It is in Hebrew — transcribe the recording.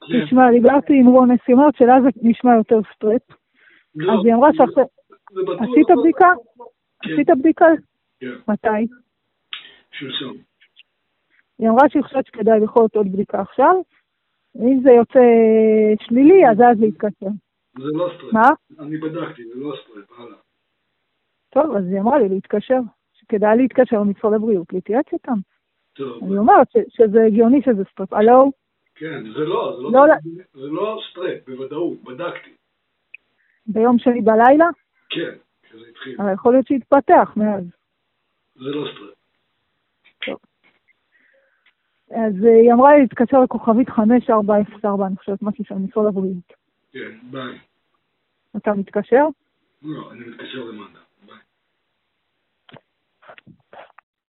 תשמע, דיברתי עם רונס, היא אומרת שלה זה נשמע יותר סטרפ. אז היא אמרה שעכשיו... עשית בדיקה? עשית בדיקה? כן. מתי? שלשום. היא אמרה שהיא חושבת שכדאי בכל זאת עוד בדיקה עכשיו. אם זה יוצא שלילי, אז להתקשר. זה לא סטרפ. מה? אני בדקתי, זה לא סטרפ, הלאה. טוב, אז היא אמרה לי להתקשר. שכדאי להתקשר למשרד הבריאות, להתייעץ איתם. טוב. אני אומרת שזה הגיוני שזה סטרפ. הלו? כן, זה לא סטרפ, בוודאות, בדקתי. ביום שני בלילה? כן, זה התחיל. אבל יכול להיות שהתפתח מאז. זה לא סטרפ. טוב. אז היא אמרה לי להתקשר לכוכבית 5404, אני חושבת משהו של משרד הבריאות. כן, ביי. אתה מתקשר? לא, אני מתקשר למד"א.